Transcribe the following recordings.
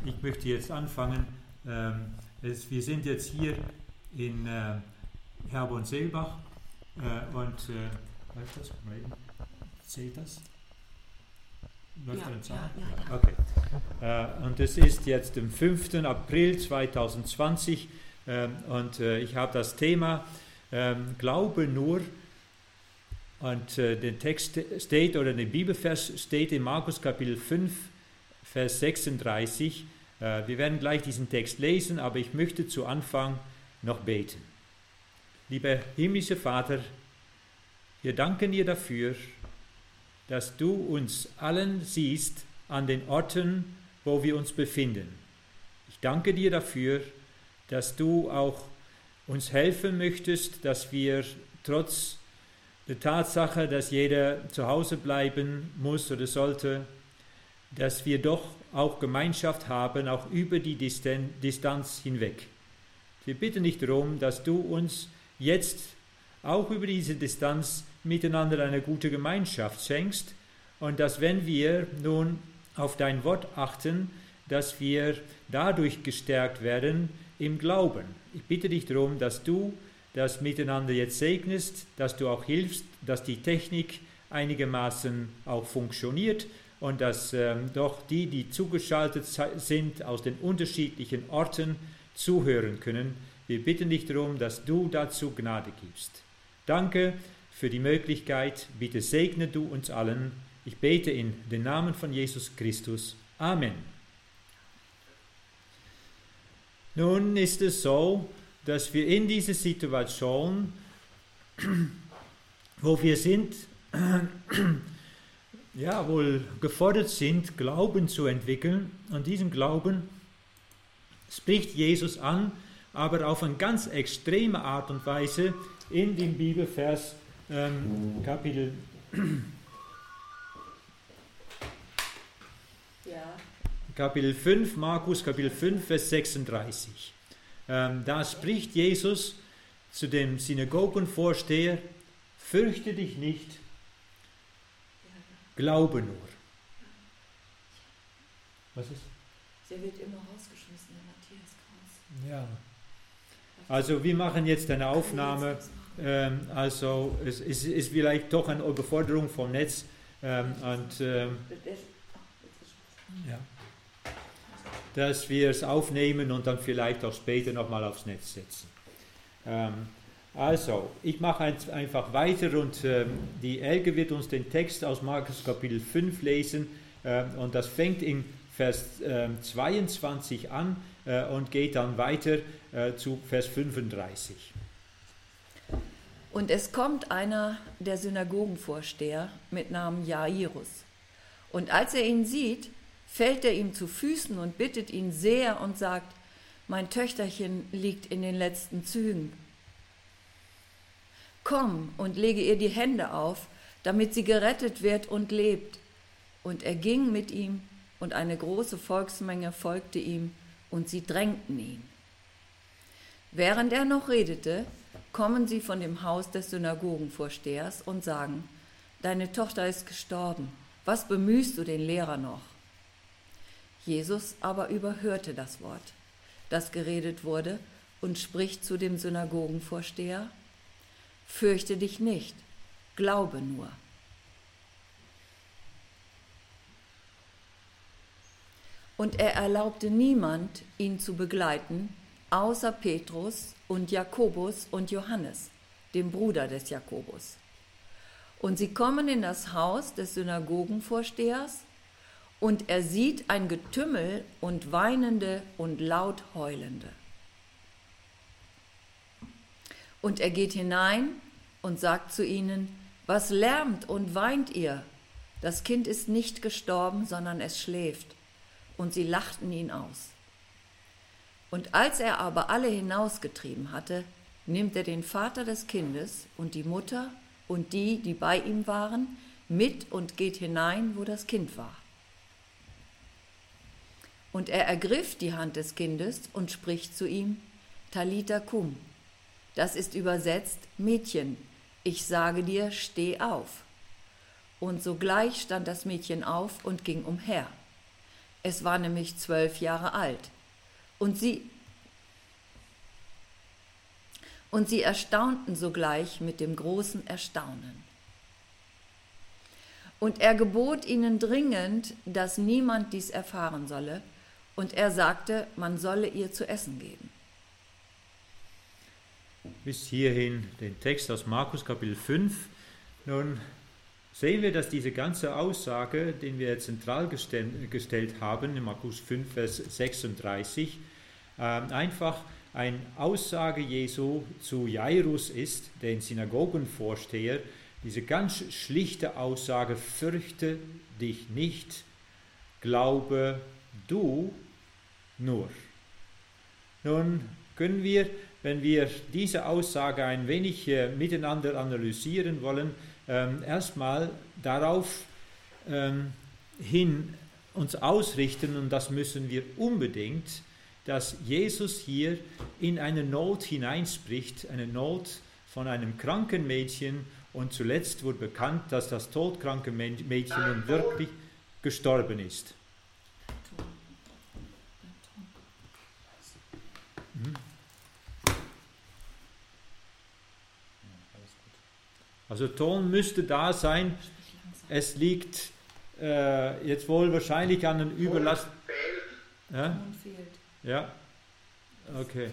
Ich möchte jetzt anfangen. Wir sind jetzt hier in Herborn-Seelbach und läuft das? Zählt das? Läuft ja, eine Zahl? Ja. Okay. Und es ist jetzt am 5. April 2020 und ich habe das Thema Glaube nur. Und der Text steht, oder der Bibelvers steht in Markus Kapitel 5, Vers 36. Wir werden gleich diesen Text lesen, aber ich möchte zu Anfang noch beten. Lieber himmlischer Vater, wir danken dir dafür, dass du uns allen siehst an den Orten, wo wir uns befinden. Ich danke dir dafür, dass du auch uns helfen möchtest, dass wir trotz der Tatsache, dass jeder zu Hause bleiben muss oder sollte, dass wir doch auch Gemeinschaft haben, auch über die Distanz hinweg. Wir bitten dich darum, dass du uns jetzt auch über diese Distanz miteinander eine gute Gemeinschaft schenkst und dass, wenn wir nun auf dein Wort achten, dass wir dadurch gestärkt werden im Glauben. Ich bitte dich darum, dass du das miteinander jetzt segnest, dass du auch hilfst, dass die Technik einigermaßen auch funktioniert und dass doch die zugeschaltet sind aus den unterschiedlichen Orten, zuhören können. Wir bitten dich darum, dass du dazu Gnade gibst. Danke für die Möglichkeit. Bitte segne du uns allen. Ich bete in den Namen von Jesus Christus. Amen. Nun ist es so, dass wir in dieser Situation, wo wir sind, ja wohl gefordert sind, Glauben zu entwickeln. Und diesen Glauben spricht Jesus an, aber auf eine ganz extreme Art und Weise in dem Bibelvers Kapitel 5, Markus Kapitel 5, Vers 36. Da spricht Jesus zu dem Synagogenvorsteher: Fürchte dich nicht, glaube nur. Was ist? Sie wird immer rausgeschmissen, der Matthias Kraus. Ja. Also wir machen jetzt eine Aufnahme. Also es ist vielleicht doch eine Überforderung vom Netz. Dass wir es aufnehmen und dann vielleicht auch später nochmal aufs Netz setzen. Also, ich mache einfach weiter und die Elke wird uns den Text aus Markus Kapitel 5 lesen und das fängt in Vers 22 an und geht dann weiter zu Vers 35. Und es kommt einer der Synagogenvorsteher mit Namen Jairus. Und als er ihn sieht, fällt er ihm zu Füßen und bittet ihn sehr und sagt: Mein Töchterchen liegt in den letzten Zügen. Komm und lege ihr die Hände auf, damit sie gerettet wird und lebt. Und er ging mit ihm, und eine große Volksmenge folgte ihm, und sie drängten ihn. Während er noch redete, kommen sie von dem Haus des Synagogenvorstehers und sagen: Deine Tochter ist gestorben, was bemühst du den Lehrer noch? Jesus aber überhörte das Wort, das geredet wurde, und spricht zu dem Synagogenvorsteher: Fürchte dich nicht, glaube nur. Und er erlaubte niemand, ihn zu begleiten, außer Petrus und Jakobus und Johannes, dem Bruder des Jakobus. Und sie kommen in das Haus des Synagogenvorstehers, und er sieht ein Getümmel und Weinende und laut Heulende. Und er geht hinein und sagt zu ihnen: Was lärmt und weint ihr? Das Kind ist nicht gestorben, sondern es schläft. Und sie lachten ihn aus. Und als er aber alle hinausgetrieben hatte, nimmt er den Vater des Kindes und die Mutter und die, die bei ihm waren, mit und geht hinein, wo das Kind war. Und er ergriff die Hand des Kindes und spricht zu ihm: Talita kum. Das ist übersetzt: Mädchen, ich sage dir, steh auf. Und sogleich stand das Mädchen auf und ging umher. Es war nämlich 12 Jahre alt. Und sie erstaunten sogleich mit dem großen Erstaunen. Und er gebot ihnen dringend, dass niemand dies erfahren solle, und er sagte, man solle ihr zu essen geben. Bis hierhin den Text aus Markus Kapitel 5. Nun sehen wir, dass diese ganze Aussage, den wir zentral gestellt haben, in Markus 5, Vers 36, einfach eine Aussage Jesu zu Jairus ist, den Synagogenvorsteher, diese ganz schlichte Aussage, fürchte dich nicht, glaube du nur. Nun können wir, wenn wir diese Aussage ein wenig miteinander analysieren wollen, erstmal darauf hin uns ausrichten, und das müssen wir unbedingt, dass Jesus hier in eine Not hineinspricht, eine Not von einem kranken Mädchen, und zuletzt wurde bekannt, dass das todkranke Mädchen nun wirklich gestorben ist. Also Ton müsste da sein. Es liegt jetzt wohl wahrscheinlich an den Überlast. Ja? Ja, okay.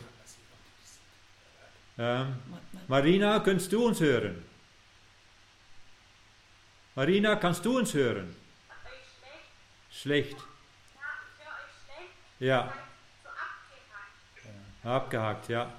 Marina, kannst du uns hören? Marina, kannst du uns hören? Schlecht. Ja. Abgehakt, ja.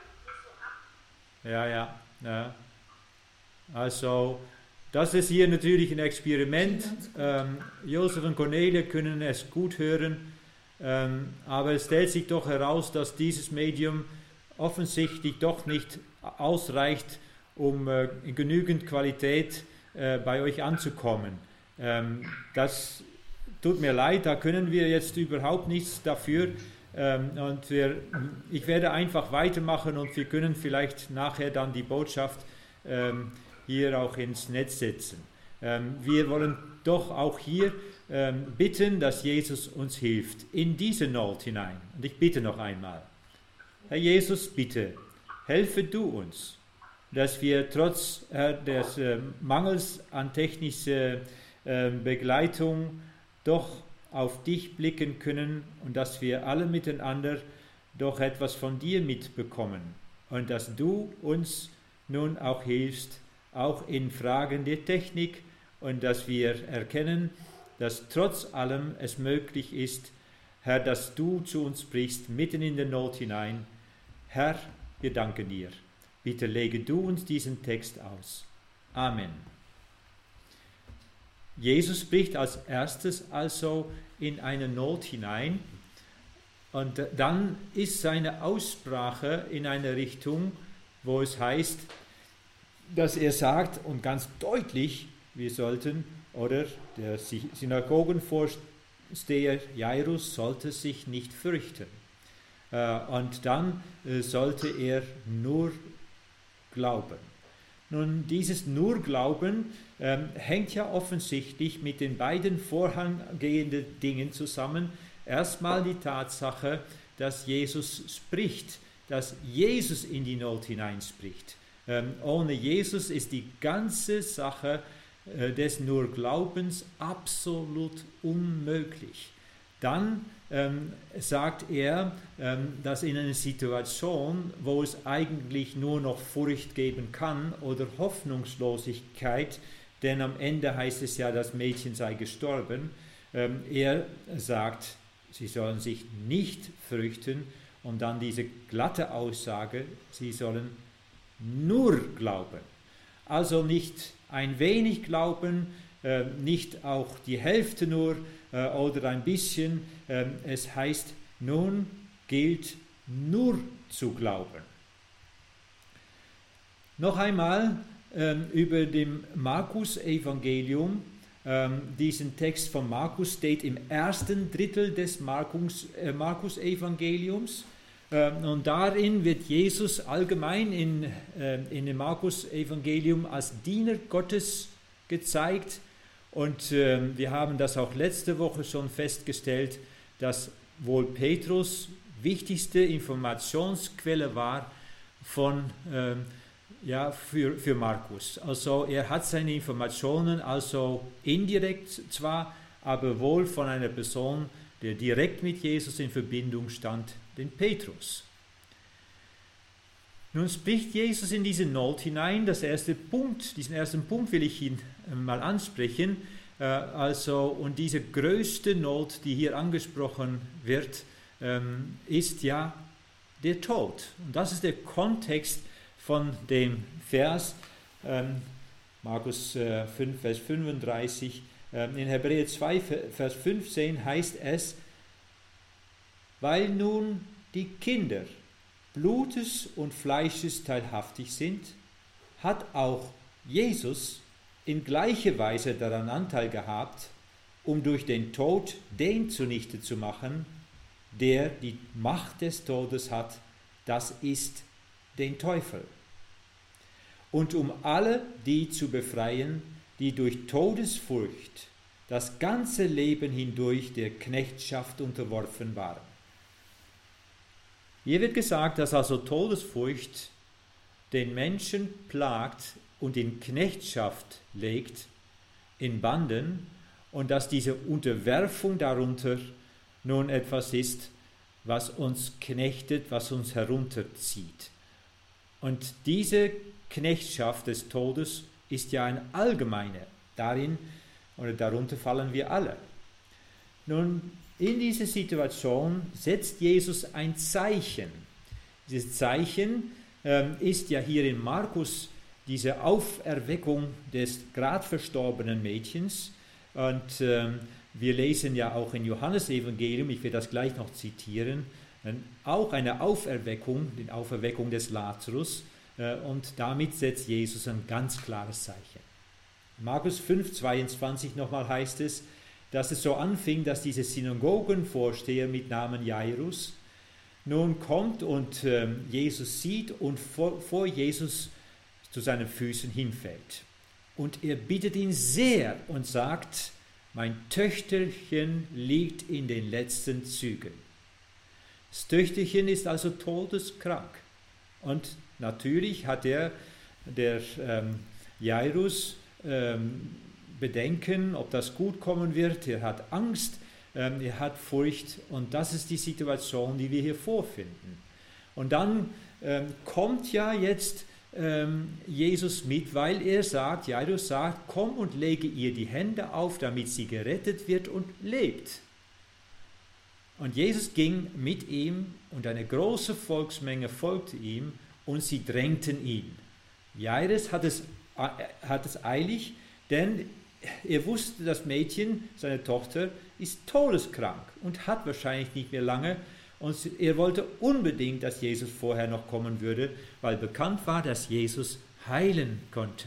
Ja. Also, das ist hier natürlich ein Experiment. Josef und Cornelia können es gut hören, aber es stellt sich doch heraus, dass dieses Medium offensichtlich doch nicht ausreicht, um in genügend Qualität bei euch anzukommen. Das tut mir leid, da können wir jetzt überhaupt nichts dafür. Und ich werde einfach weitermachen, und wir können vielleicht nachher dann die Botschaft hier auch ins Netz setzen. Wir wollen doch auch hier bitten, dass Jesus uns hilft in diese Not hinein. Und ich bitte noch einmal, Herr Jesus, bitte, helfe du uns, dass wir trotz des Mangels an technischer Begleitung doch auf dich blicken können, und dass wir alle miteinander doch etwas von dir mitbekommen, und dass du uns nun auch hilfst, auch in Fragen der Technik, und dass wir erkennen, dass trotz allem es möglich ist, Herr, dass du zu uns sprichst, mitten in der Not hinein. Herr, wir danken dir. Bitte lege du uns diesen Text aus. Amen. Jesus spricht als erstes also in eine Not hinein, und dann ist seine Aussprache in eine Richtung, wo es heißt, dass er sagt, und ganz deutlich, wir sollten, oder der Synagogenvorsteher Jairus sollte sich nicht fürchten. Und dann sollte er nur glauben. Nun, dieses nur Glauben hängt ja offensichtlich mit den beiden vorangehenden Dingen zusammen. Erstmal die Tatsache, dass Jesus spricht, dass Jesus in die Not hineinspricht. Ohne Jesus ist die ganze Sache des nur Glaubens absolut unmöglich. Dann sagt er, dass in einer Situation, wo es eigentlich nur noch Furcht geben kann oder Hoffnungslosigkeit, denn am Ende heißt es ja, das Mädchen sei gestorben, er sagt, sie sollen sich nicht fürchten, und dann diese glatte Aussage, sie sollen nur glauben. Also nicht ein wenig glauben, nicht auch die Hälfte nur oder ein bisschen. Es heißt, nun gilt nur zu glauben. Noch einmal über dem Markus-Evangelium. Diesen Text von Markus steht im ersten Drittel des Markus-Evangeliums. Und darin wird Jesus allgemein in dem Markus-Evangelium als Diener Gottes gezeigt. Und wir haben das auch letzte Woche schon festgestellt, dass wohl Petrus wichtigste Informationsquelle war für Markus. Also er hat seine Informationen also indirekt zwar, aber wohl von einer Person, der direkt mit Jesus in Verbindung stand, den Petrus. Nun spricht Jesus in diese Not hinein. Diesen ersten Punkt will ich ihn mal ansprechen. Und diese größte Not, die hier angesprochen wird, ist ja der Tod. Und das ist der Kontext von dem Vers, Markus 5, Vers 35. In Hebräer 2, Vers 15 heißt es, weil nun die Kinder Blutes und Fleisches teilhaftig sind, hat auch Jesus in gleicher Weise daran Anteil gehabt, um durch den Tod den zunichte zu machen, der die Macht des Todes hat, das ist den Teufel. Und um alle die zu befreien, die durch Todesfurcht das ganze Leben hindurch der Knechtschaft unterworfen waren. Hier wird gesagt, dass also Todesfurcht den Menschen plagt und in Knechtschaft legt, in Banden, und dass diese Unterwerfung darunter nun etwas ist, was uns knechtet, was uns herunterzieht. Und diese Knechtschaft des Todes ist ja eine allgemeine. Darunter fallen wir alle. Nun, in dieser Situation setzt Jesus ein Zeichen. Dieses Zeichen ist ja hier in Markus diese Auferweckung des gerade verstorbenen Mädchens. Und wir lesen ja auch im Johannesevangelium, ich werde das gleich noch zitieren, auch eine Auferweckung, die Auferweckung des Lazarus. Und damit setzt Jesus ein ganz klares Zeichen. Markus 5, 22 nochmal heißt es, dass es so anfing, dass dieser Synagogenvorsteher mit Namen Jairus nun kommt und Jesus sieht und vor Jesus zu seinen Füßen hinfällt. Und er bittet ihn sehr und sagt, mein Töchterchen liegt in den letzten Zügen. Das Töchterchen ist also todeskrank. Und natürlich hat der Jairus Bedenken, ob das gut kommen wird. Er hat Angst, er hat Furcht, und das ist die Situation, die wir hier vorfinden. Und dann kommt ja jetzt Jesus mit, weil Jairus sagt, komm und lege ihr die Hände auf, damit sie gerettet wird und lebt. Und Jesus ging mit ihm und eine große Volksmenge folgte ihm und sie drängten ihn. Jairus hat es eilig, denn er wusste, das Mädchen, seine Tochter, ist todeskrank und hat wahrscheinlich nicht mehr lange. Und er wollte unbedingt, dass Jesus vorher noch kommen würde, weil bekannt war, dass Jesus heilen konnte.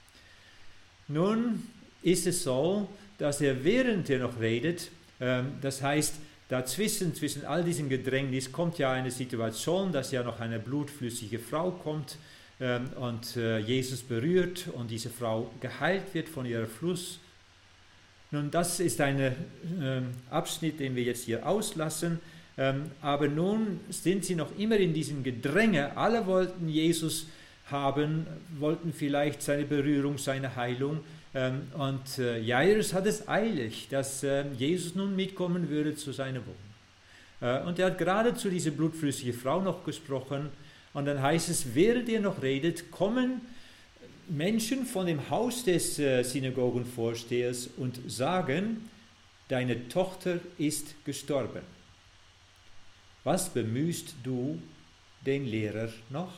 Nun ist es so, dass er, während er noch redet, das heißt, zwischen all diesen Gedrängnis kommt ja eine Situation, dass ja noch eine blutflüssige Frau kommt und Jesus berührt und diese Frau geheilt wird von ihrem Fluss. Nun, das ist ein Abschnitt, den wir jetzt hier auslassen. Aber nun sind sie noch immer in diesem Gedränge. Alle wollten Jesus haben, wollten vielleicht seine Berührung, seine Heilung. Und Jairus hat es eilig, dass Jesus nun mitkommen würde zu seiner Wohnung. Und er hat gerade zu dieser blutflüssigen Frau noch gesprochen. Und dann heißt es, während er noch redet, kommen Menschen von dem Haus des Synagogenvorstehers und sagen, deine Tochter ist gestorben. Was bemühst du den Lehrer noch?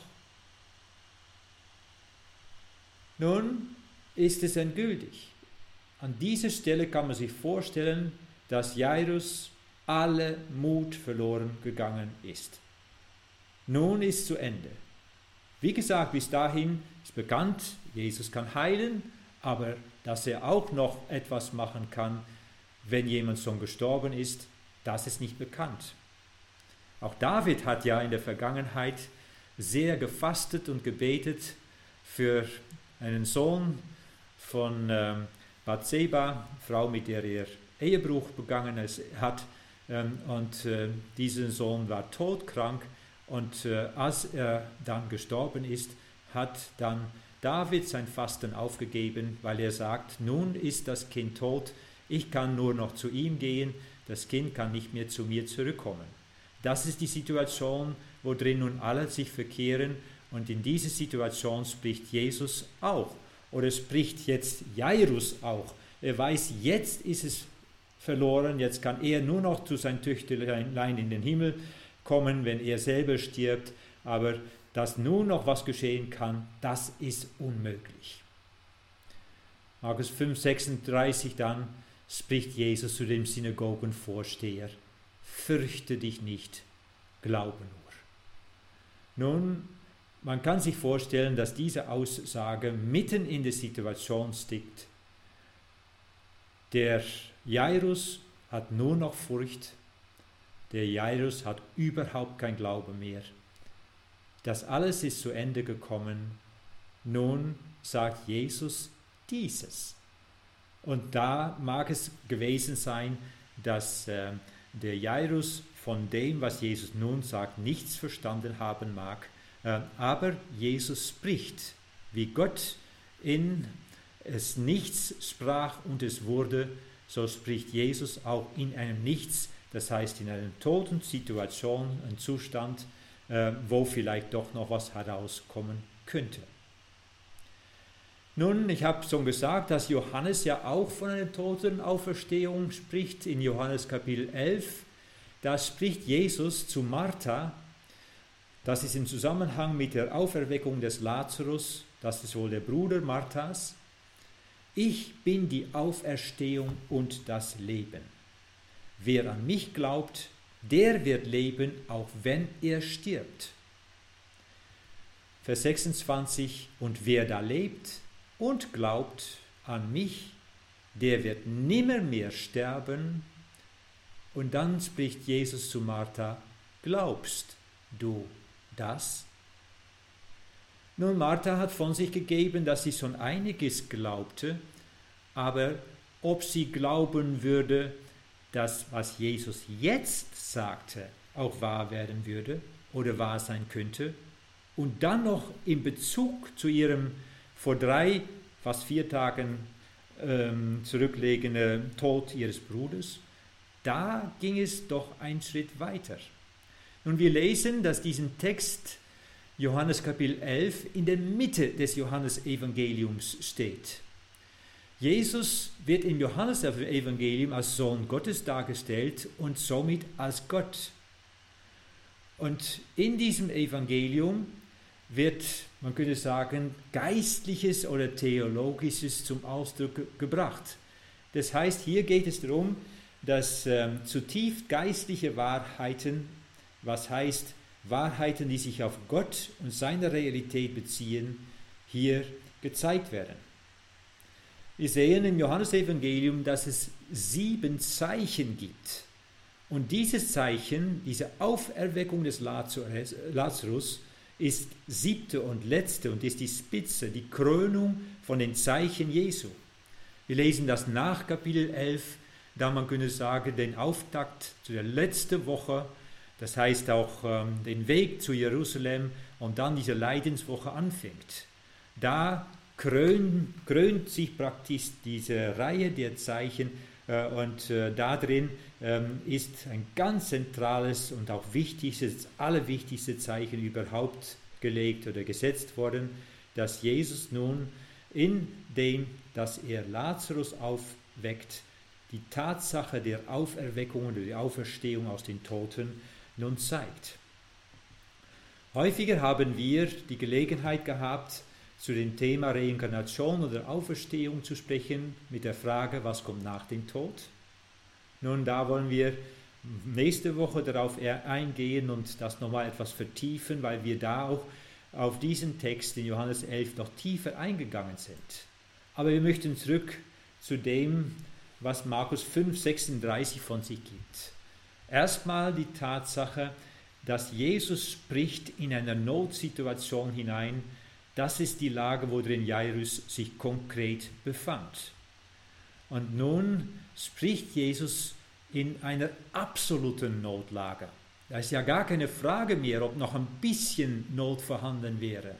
Nun ist es endgültig. An dieser Stelle kann man sich vorstellen, dass Jairus alle Mut verloren gegangen ist. Nun ist zu Ende. Wie gesagt, bis dahin ist bekannt, Jesus kann heilen, aber dass er auch noch etwas machen kann, wenn jemand schon gestorben ist, das ist nicht bekannt. Auch David hat ja in der Vergangenheit sehr gefastet und gebetet für einen Sohn von Bathseba, Frau, mit der er Ehebruch begangen hat. Dieser Sohn war todkrank. Und als er dann gestorben ist, hat dann David sein Fasten aufgegeben, weil er sagt, nun ist das Kind tot, ich kann nur noch zu ihm gehen, das Kind kann nicht mehr zu mir zurückkommen. Das ist die Situation, worin nun alle sich verkehren, und in diese Situation spricht Jesus auch. Oder spricht jetzt Jairus auch. Er weiß, jetzt ist es verloren, jetzt kann er nur noch zu seinem Töchterlein in den Himmel kommen, wenn er selber stirbt, aber dass nun noch was geschehen kann, das ist unmöglich. Markus 5,36 dann spricht Jesus zu dem Synagogenvorsteher: Fürchte dich nicht, glaube nur. Nun, man kann sich vorstellen, dass diese Aussage mitten in der Situation steckt. Der Jairus hat nur noch Furcht, der Jairus hat überhaupt kein Glauben mehr. Das alles ist zu Ende gekommen. Nun sagt Jesus dieses. Und da mag es gewesen sein, dass der Jairus von dem, was Jesus nun sagt, nichts verstanden haben mag. Aber Jesus spricht, wie Gott in es Nichts sprach und es wurde, so spricht Jesus auch in einem Nichts, das heißt in einer toten Situation, ein Zustand, wo vielleicht doch noch was herauskommen könnte. Nun, ich habe schon gesagt, dass Johannes ja auch von einer Totenauferstehung spricht. In Johannes Kapitel 11, da spricht Jesus zu Martha. Das ist im Zusammenhang mit der Auferweckung des Lazarus, das ist wohl der Bruder Marthas. Ich bin die Auferstehung und das Leben. Wer an mich glaubt, der wird leben, auch wenn er stirbt. Vers 26, und wer da lebt und glaubt an mich, der wird nimmermehr sterben. Und dann spricht Jesus zu Martha: Glaubst du das? Nun, Martha hat von sich gegeben, dass sie schon einiges glaubte, aber ob sie glauben würde, dass was Jesus jetzt sagte, auch wahr werden würde oder wahr sein könnte, und dann noch in Bezug zu ihrem vor 3, fast 4 Tagen zurückliegenden Tod ihres Bruders, da ging es doch einen Schritt weiter. Nun, wir lesen, dass diesen Text Johannes Kapitel 11 in der Mitte des Johannesevangeliums steht. Jesus wird im Johannesevangelium als Sohn Gottes dargestellt und somit als Gott. Und in diesem Evangelium wird, man könnte sagen, Geistliches oder Theologisches zum Ausdruck gebracht. Das heißt, hier geht es darum, dass zutiefst geistliche Wahrheiten, was heißt Wahrheiten, die sich auf Gott und seine Realität beziehen, hier gezeigt werden. Wir sehen im Johannesevangelium, dass es 7 Zeichen gibt. Und dieses Zeichen, diese Auferweckung des Lazarus, ist 7. und letzte und ist die Spitze, die Krönung von den Zeichen Jesu. Wir lesen das nach Kapitel 11, da man könnte sagen, den Auftakt zu der letzten Woche, das heißt auch den Weg zu Jerusalem und dann diese Leidenswoche anfängt. Da krönt sich praktisch diese Reihe der Zeichen und da drin ist ein ganz zentrales und auch wichtigstes, das allerwichtigste Zeichen überhaupt gelegt oder gesetzt worden, dass Jesus nun in dem, dass er Lazarus aufweckt, die Tatsache der Auferweckung oder der Auferstehung aus den Toten nun zeigt. Häufiger haben wir die Gelegenheit gehabt, zu dem Thema Reinkarnation oder Auferstehung zu sprechen, mit der Frage, was kommt nach dem Tod? Nun, da wollen wir nächste Woche darauf eingehen und das nochmal etwas vertiefen, weil wir da auch auf diesen Text in Johannes 11 noch tiefer eingegangen sind. Aber wir möchten zurück zu dem, was Markus 5,36 von sich gibt. Erstmal die Tatsache, dass Jesus spricht in einer Notsituation hinein. Das ist die Lage, worin Jairus sich konkret befand. Und nun spricht Jesus in einer absoluten Notlage. Da ist ja gar keine Frage mehr, ob noch ein bisschen Not vorhanden wäre.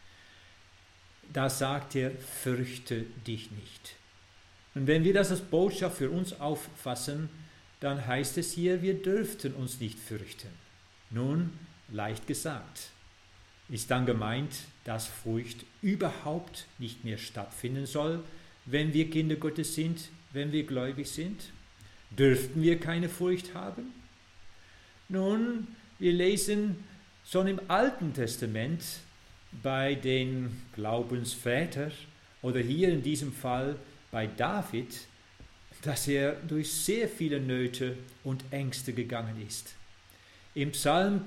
Da sagt er, fürchte dich nicht. Und wenn wir das als Botschaft für uns auffassen, dann heißt es hier, wir dürften uns nicht fürchten. Nun, leicht gesagt. Ist dann gemeint, dass Furcht überhaupt nicht mehr stattfinden soll, wenn wir Kinder Gottes sind, wenn wir gläubig sind? Dürften wir keine Furcht haben? Nun, wir lesen schon im Alten Testament bei den Glaubensvätern oder hier in diesem Fall bei David, dass er durch sehr viele Nöte und Ängste gegangen ist. Im Psalm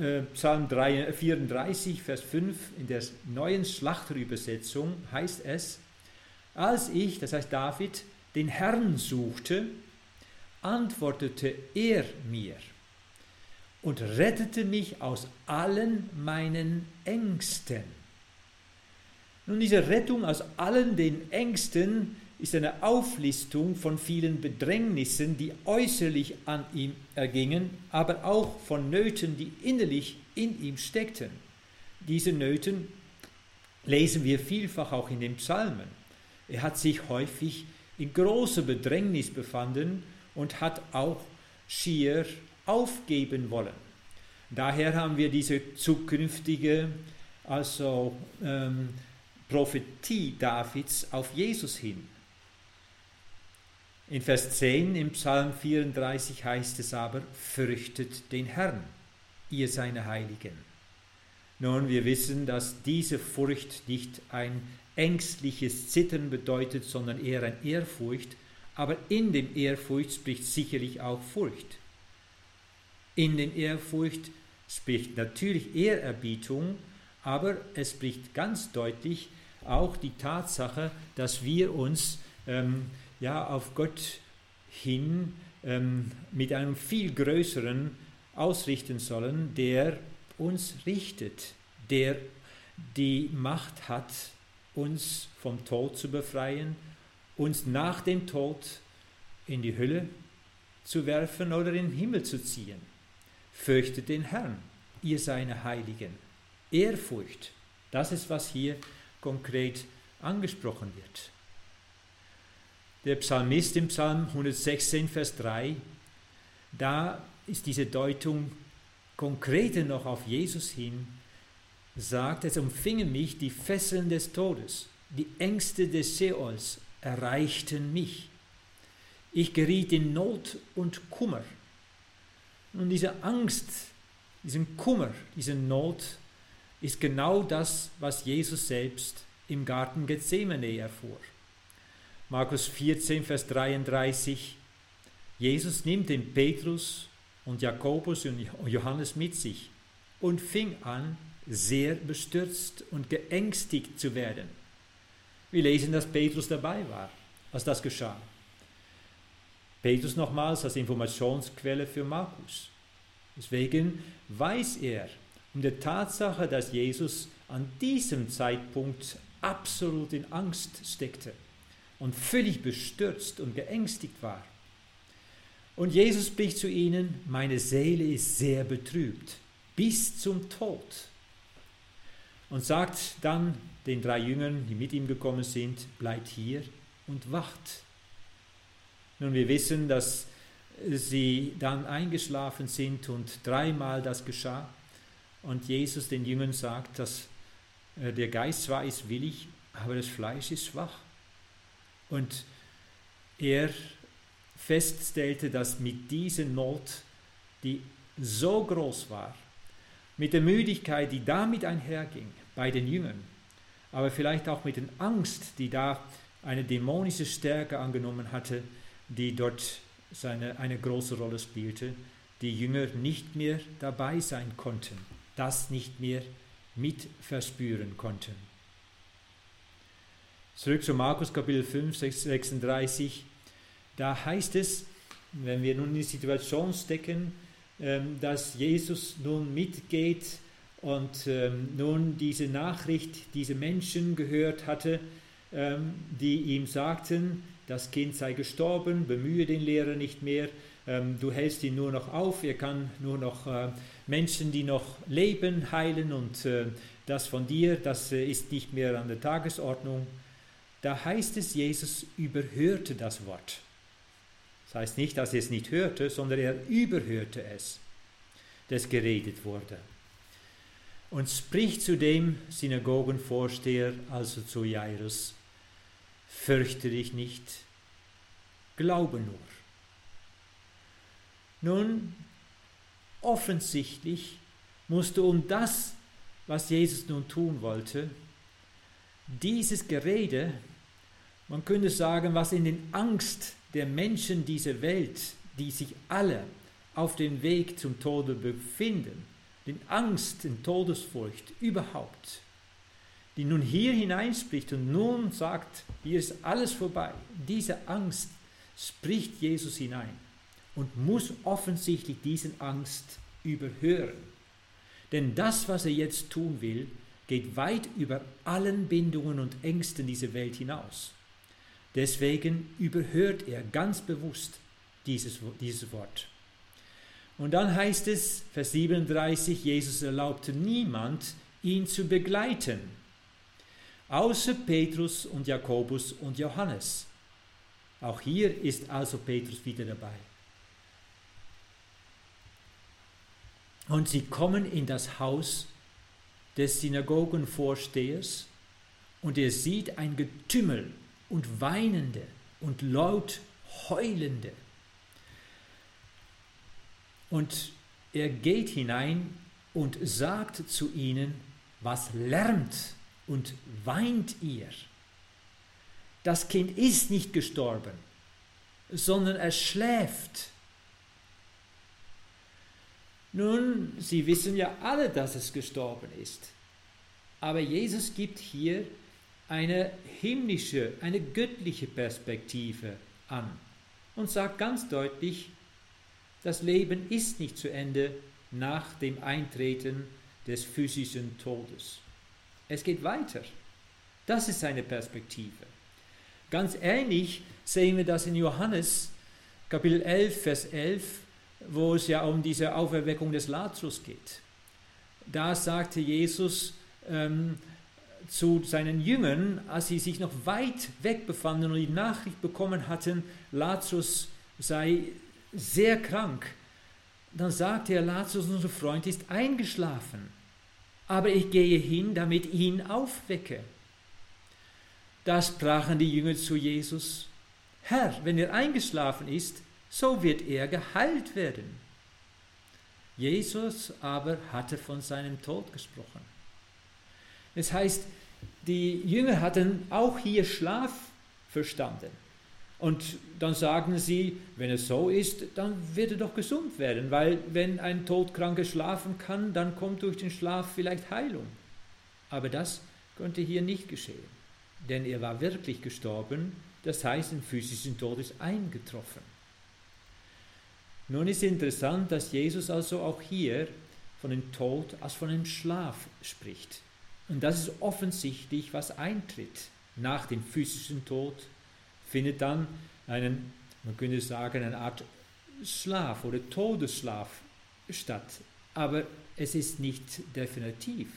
34, Vers 5 in der neuen Schlachterübersetzung heißt es, als ich, das heißt David, den Herrn suchte, antwortete er mir und rettete mich aus allen meinen Ängsten. Nun, diese Rettung aus allen den Ängsten ist eine Auflistung von vielen Bedrängnissen, die äußerlich an ihm ergingen, aber auch von Nöten, die innerlich in ihm steckten. Diese Nöten lesen wir vielfach auch in den Psalmen. Er hat sich häufig in großer Bedrängnis befanden und hat auch schier aufgeben wollen. Daher haben wir diese zukünftige Prophetie Davids auf Jesus hin. In Vers 10 im Psalm 34 heißt es aber, fürchtet den Herrn, ihr seine Heiligen. Nun, wir wissen, dass diese Furcht nicht ein ängstliches Zittern bedeutet, sondern eher eine Ehrfurcht, aber in dem Ehrfurcht spricht sicherlich auch Furcht. In der Ehrfurcht spricht natürlich Ehrerbietung, aber es spricht ganz deutlich auch die Tatsache, dass wir uns auf Gott hin mit einem viel größeren ausrichten sollen, der uns richtet, der die Macht hat, uns vom Tod zu befreien, uns nach dem Tod in die Hölle zu werfen oder in den Himmel zu ziehen. Fürchtet den Herrn, ihr seine Heiligen. Ehrfurcht, das ist, was hier konkret angesprochen wird. Der Psalmist im Psalm 116, Vers 3, da ist diese Deutung konkreter noch auf Jesus hin, sagt, es umfingen mich die Fesseln des Todes, die Ängste des Seols erreichten mich. Ich geriet in Not und Kummer. Und diese Angst, diesen Kummer, diese Not ist genau das, was Jesus selbst im Garten Gethsemane erfuhr. Markus 14, Vers 33, Jesus nimmt den Petrus und Jakobus und Johannes mit sich und fing an, sehr bestürzt und geängstigt zu werden. Wir lesen, dass Petrus dabei war, als das geschah. Petrus nochmals als Informationsquelle für Markus. Deswegen weiß er um die Tatsache, dass Jesus an diesem Zeitpunkt absolut in Angst steckte und völlig bestürzt und geängstigt war. Und Jesus spricht zu ihnen, meine Seele ist sehr betrübt, bis zum Tod. Und sagt dann den 3 Jüngern, die mit ihm gekommen sind, bleibt hier und wacht. Nun, wir wissen, dass sie dann eingeschlafen sind und 3-mal das geschah. Und Jesus den Jüngern sagt, dass der Geist zwar ist willig, aber das Fleisch ist schwach. Und er feststellte, dass mit dieser Not, die so groß war, mit der Müdigkeit, die damit einherging bei den Jüngern, aber vielleicht auch mit der Angst, die da eine dämonische Stärke angenommen hatte, die dort eine große Rolle spielte, die Jünger nicht mehr dabei sein konnten, das nicht mehr mitverspüren konnten. Zurück zu Markus Kapitel 5, 36, da heißt es, wenn wir nun in die Situation stecken, dass Jesus nun mitgeht und nun diese Nachricht, diese Menschen gehört hatte, die ihm sagten, das Kind sei gestorben, bemühe den Lehrer nicht mehr, du hältst ihn nur noch auf, er kann nur noch Menschen, die noch leben, heilen und das von dir, das ist nicht mehr an der Tagesordnung. Da heißt es, Jesus überhörte das Wort. Das heißt nicht, dass er es nicht hörte, sondern er überhörte es, das geredet wurde. Und spricht zu dem Synagogenvorsteher, also zu Jairus: Fürchte dich nicht, glaube nur. Nun, offensichtlich musste um das, was Jesus nun tun wollte, dieses Gerede, man könnte sagen, was in den Angst der Menschen dieser Welt, die sich alle auf dem Weg zum Tode befinden, den Angst, in Todesfurcht überhaupt, die nun hier hineinspricht und nun sagt, hier ist alles vorbei. Diese Angst spricht Jesus hinein und muss offensichtlich diesen Angst überhören. Denn das, was er jetzt tun will, geht weit über allen Bindungen und Ängsten dieser Welt hinaus. Deswegen überhört er ganz bewusst dieses Wort. Und dann heißt es, Vers 37, Jesus erlaubte niemand, ihn zu begleiten, außer Petrus und Jakobus und Johannes. Auch hier ist also Petrus wieder dabei. Und sie kommen in das Haus des Synagogenvorstehers und er sieht ein Getümmel und Weinende und laut Heulende. Und er geht hinein und sagt zu ihnen: Was lärmt und weint ihr? Das Kind ist nicht gestorben, sondern es schläft. Nun, Sie wissen ja alle, dass es gestorben ist. Aber Jesus gibt hier eine himmlische, eine göttliche Perspektive an und sagt ganz deutlich, das Leben ist nicht zu Ende nach dem Eintreten des physischen Todes. Es geht weiter. Das ist seine Perspektive. Ganz ähnlich sehen wir das in Johannes Kapitel 11, Vers 11, wo es ja um diese Auferweckung des Lazarus geht. Da sagte Jesus zu seinen Jüngern, als sie sich noch weit weg befanden und die Nachricht bekommen hatten, Lazarus sei sehr krank, dann sagte er: Lazarus, unser Freund, ist eingeschlafen, aber ich gehe hin, damit ich ihn aufwecke. Da sprachen die Jünger zu Jesus: Herr, wenn er eingeschlafen ist, so wird er geheilt werden. Jesus aber hatte von seinem Tod gesprochen. Das heißt, die Jünger hatten auch hier Schlaf verstanden. Und dann sagen sie, wenn es so ist, dann wird er doch gesund werden, weil wenn ein Todkranker schlafen kann, dann kommt durch den Schlaf vielleicht Heilung. Aber das konnte hier nicht geschehen, denn er war wirklich gestorben, das heißt, ein physischen Tod ist eingetroffen. Nun ist interessant, dass Jesus also auch hier von dem Tod als von einem Schlaf spricht. Und das ist offensichtlich, was eintritt. Nach dem physischen Tod findet dann man könnte sagen, eine Art Schlaf oder Todesschlaf statt. Aber es ist nicht definitiv.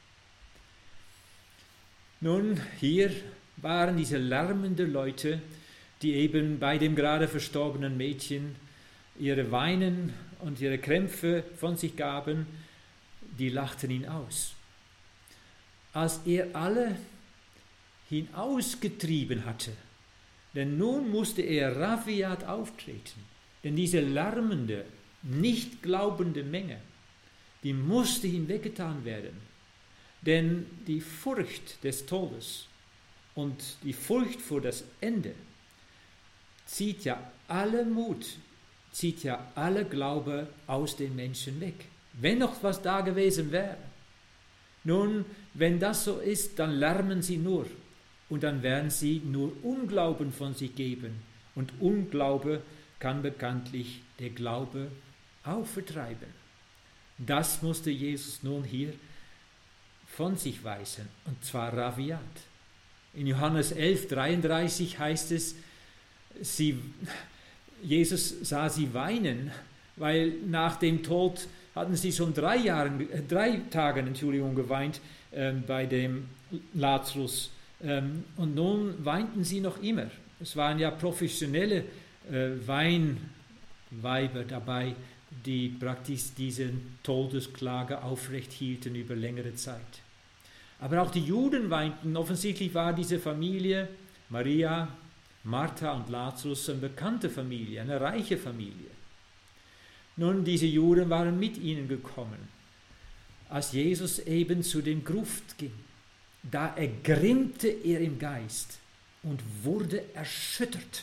Nun, hier waren diese lärmenden Leute, die eben bei dem gerade verstorbenen Mädchen ihre Weinen und ihre Krämpfe von sich gaben, die lachten ihn aus. Als er alle hinausgetrieben hatte, denn nun musste er rabiat auftreten, denn diese lärmende, nicht glaubende Menge, die musste hinweggetan werden, denn die Furcht des Todes und die Furcht vor das Ende zieht ja alle Mut, zieht ja alle Glaube aus den Menschen weg. Wenn noch was da gewesen wäre. Nun, wenn das so ist, dann lärmen sie nur und dann werden sie nur Unglauben von sich geben. Und Unglaube kann bekanntlich der Glaube auch vertreiben. Das musste Jesus nun hier von sich weisen, und zwar rabiat. In Johannes 11, 33 heißt es, Jesus sah sie weinen, weil nach dem Tod hatten sie schon 3 Tage geweint bei dem Lazarus. Und nun weinten sie noch immer. Es waren ja professionelle Weinweiber dabei, die praktisch diese Todesklage aufrecht hielten über längere Zeit. Aber auch die Juden weinten. Offensichtlich war diese Familie, Maria, Martha und Lazarus, eine bekannte Familie, eine reiche Familie. Nun, diese Juden waren mit ihnen gekommen, als Jesus eben zu den Gruft ging. Da ergrimmte er im Geist und wurde erschüttert.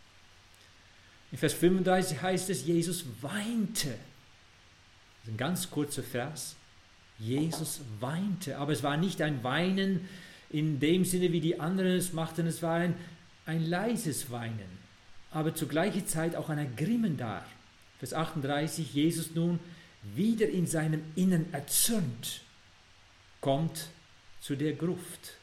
In Vers 35 heißt es, Jesus weinte. Das ist ein ganz kurzer Vers. Jesus weinte, aber es war nicht ein Weinen in dem Sinne, wie die anderen es machten, es war ein leises Weinen, aber zur gleichen Zeit auch ein Ergrimmen da. Vers 38, Jesus nun, wieder in seinem Innern erzürnt, kommt zu der Gruft.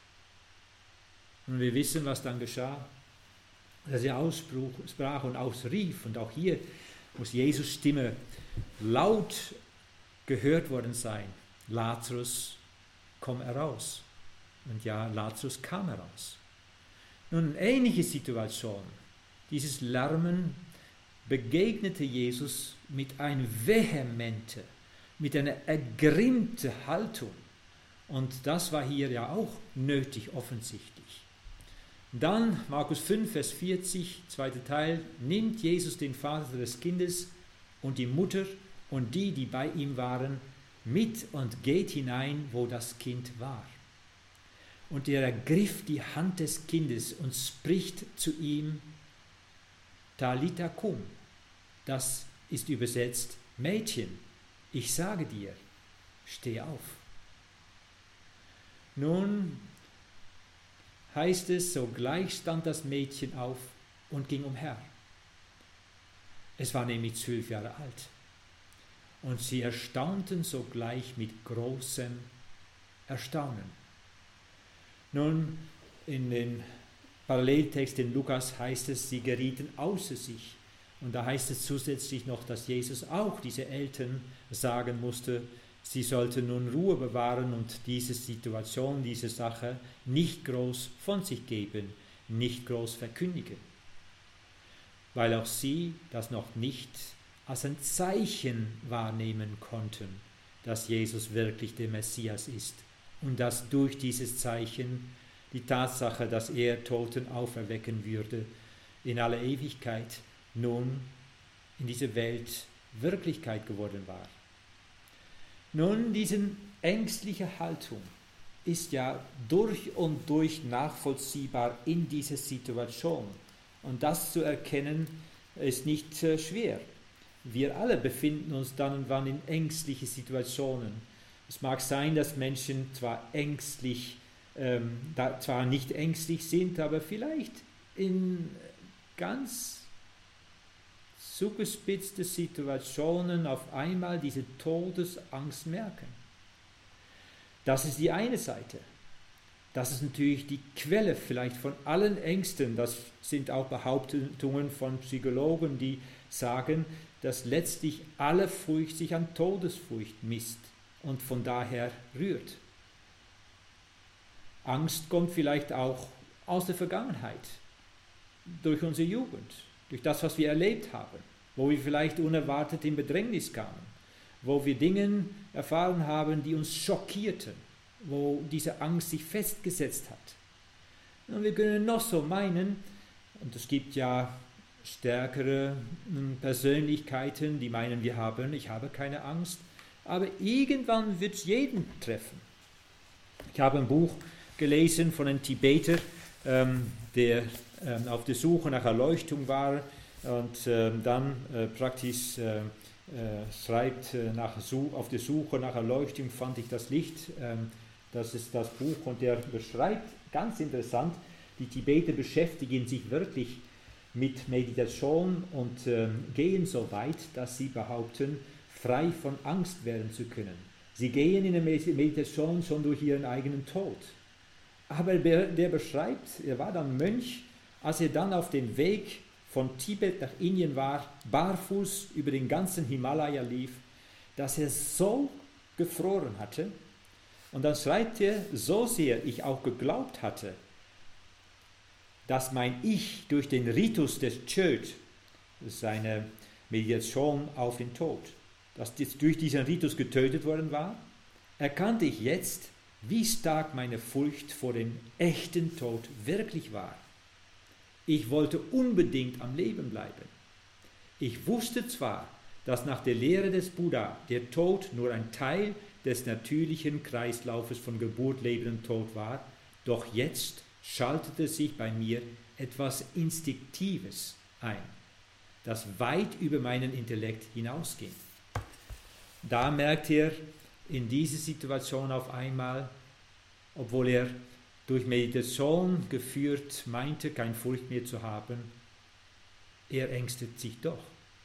Und wir wissen, was dann geschah, dass er aussprach und ausrief, und auch hier muss Jesus' Stimme laut gehört worden sein. Lazarus, komm heraus. Und ja, Lazarus kam heraus. Nun, eine ähnliche Situation, dieses Lärmen, begegnete Jesus mit einer vehementen, mit einer ergrimmten Haltung. Und das war hier ja auch nötig, offensichtlich. Dann, Markus 5, Vers 40, zweiter Teil, nimmt Jesus den Vater des Kindes und die Mutter und die bei ihm waren, mit und geht hinein, wo das Kind war. Und er ergriff die Hand des Kindes und spricht zu ihm, Talitha kum. Das ist übersetzt, Mädchen, ich sage dir, steh auf. Nun heißt es, sogleich stand das Mädchen auf und ging umher. Es war nämlich 12 Jahre alt. Und sie erstaunten sogleich mit großem Erstaunen. Nun, in den Paralleltext in Lukas heißt es, sie gerieten außer sich. Und da heißt es zusätzlich noch, dass Jesus auch diese Eltern sagen musste, sie sollten nun Ruhe bewahren und diese Situation, diese Sache nicht groß von sich geben, nicht groß verkündigen. Weil auch sie das noch nicht als ein Zeichen wahrnehmen konnten, dass Jesus wirklich der Messias ist und dass durch dieses Zeichen die Tatsache, dass er Toten auferwecken würde, in aller Ewigkeit nun in dieser Welt Wirklichkeit geworden war. Nun, diese ängstliche Haltung ist ja durch und durch nachvollziehbar in dieser Situation. Und das zu erkennen, ist nicht schwer. Wir alle befinden uns dann und wann in ängstlichen Situationen. Es mag sein, dass Menschen zwar nicht ängstlich sind, aber vielleicht in ganz zugespitzte Situationen auf einmal diese Todesangst merken. Das ist die eine Seite. Das ist natürlich die Quelle vielleicht von allen Ängsten. Das sind auch Behauptungen von Psychologen, die sagen, dass letztlich alle Furcht sich an Todesfurcht misst und von daher rührt. Angst kommt vielleicht auch aus der Vergangenheit, durch unsere Jugend, durch das, was wir erlebt haben, wo wir vielleicht unerwartet in Bedrängnis kamen, wo wir Dinge erfahren haben, die uns schockierten, wo diese Angst sich festgesetzt hat. Und wir können noch so meinen, und es gibt ja stärkere Persönlichkeiten, die meinen, ich habe keine Angst, aber irgendwann wird es jeden treffen. Ich habe ein Buch gelesen von einem Tibeter, der auf der Suche nach Erleuchtung war und dann praktisch schreibt, auf der Suche nach Erleuchtung fand ich das Licht, das ist das Buch, und der beschreibt, ganz interessant, die Tibeter beschäftigen sich wirklich mit Meditation und gehen so weit, dass sie behaupten, frei von Angst werden zu können. Sie gehen in der Meditation schon durch ihren eigenen Tod. Aber der beschreibt, er war dann Mönch, als er dann auf den Weg von Tibet nach Indien war, barfuß über den ganzen Himalaya lief, dass er so gefroren hatte. Und dann schreibt er, so sehr ich auch geglaubt hatte, dass mein Ich durch den Ritus des Chöd, seine Meditation auf den Tod, dass durch diesen Ritus getötet worden war, erkannte ich jetzt, wie stark meine Furcht vor dem echten Tod wirklich war. Ich wollte unbedingt am Leben bleiben. Ich wusste zwar, dass nach der Lehre des Buddha der Tod nur ein Teil des natürlichen Kreislaufes von Geburt, Leben und Tod war, doch jetzt schaltete sich bei mir etwas Instinktives ein, das weit über meinen Intellekt hinausging. Da merkt er in dieser Situation auf einmal, obwohl er durch Meditation geführt meinte, keine Furcht mehr zu haben, er ängstet sich doch.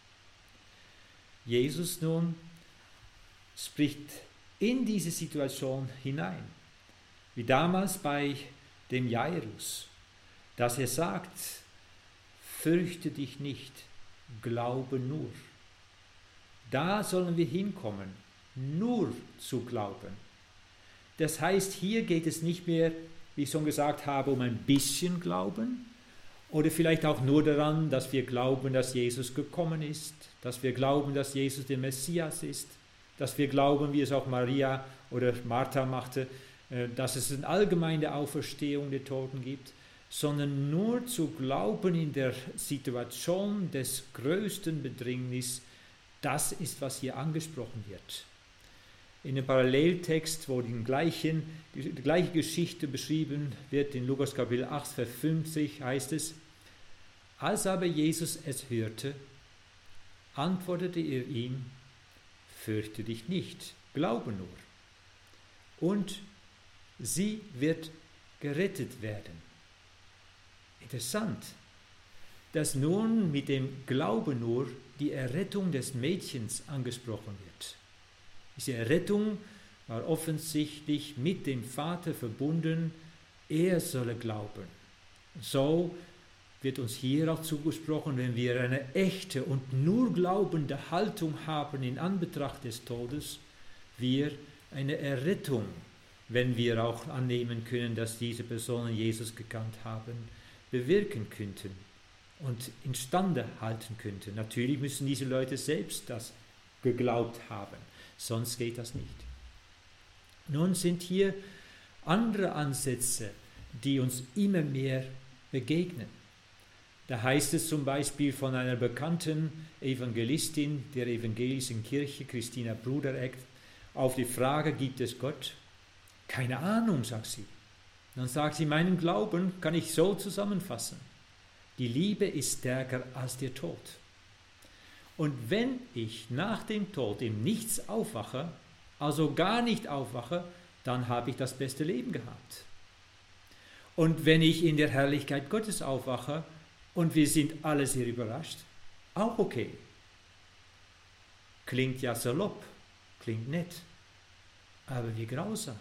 Jesus nun spricht in diese Situation hinein, wie damals bei dem Jairus, dass er sagt, fürchte dich nicht, glaube nur. Da sollen wir hinkommen, nur zu glauben. Das heißt, hier geht es nicht mehr, wie ich schon gesagt habe, um ein bisschen Glauben oder vielleicht auch nur daran, dass wir glauben, dass Jesus gekommen ist, dass wir glauben, dass Jesus der Messias ist, dass wir glauben, wie es auch Maria oder Martha machte, dass es eine allgemeine Auferstehung der Toten gibt, sondern nur zu glauben in der Situation des größten Bedrängnis, das ist, was hier angesprochen wird. In dem Paralleltext, wo die gleiche Geschichte beschrieben wird, in Lukas Kapitel 8, Vers 50, heißt es, als aber Jesus es hörte, antwortete er ihm, fürchte dich nicht, glaube nur. Und sie wird gerettet werden. Interessant, dass nun mit dem Glaube nur die Errettung des Mädchens angesprochen wird. Diese Errettung war offensichtlich mit dem Vater verbunden, er solle glauben. So wird uns hier auch zugesprochen, wenn wir eine echte und nur glaubende Haltung haben in Anbetracht des Todes, wir eine Errettung, wenn wir auch annehmen können, dass diese Personen Jesus gekannt haben, bewirken könnten und instande halten könnten. Natürlich müssen diese Leute selbst das geglaubt haben, sonst geht das nicht. Nun sind hier andere Ansätze, die uns immer mehr begegnen. Da heißt es zum Beispiel von einer bekannten Evangelistin der evangelischen Kirche, Christina Brudereck, auf die Frage, gibt es Gott? Keine Ahnung, sagt sie. Dann sagt sie, meinen Glauben kann ich so zusammenfassen. Die Liebe ist stärker als der Tod. Und wenn ich nach dem Tod im Nichts aufwache, also gar nicht aufwache, dann habe ich das beste Leben gehabt. Und wenn ich in der Herrlichkeit Gottes aufwache und wir sind alle sehr überrascht, auch okay. Klingt ja salopp, klingt nett, aber wie grausam.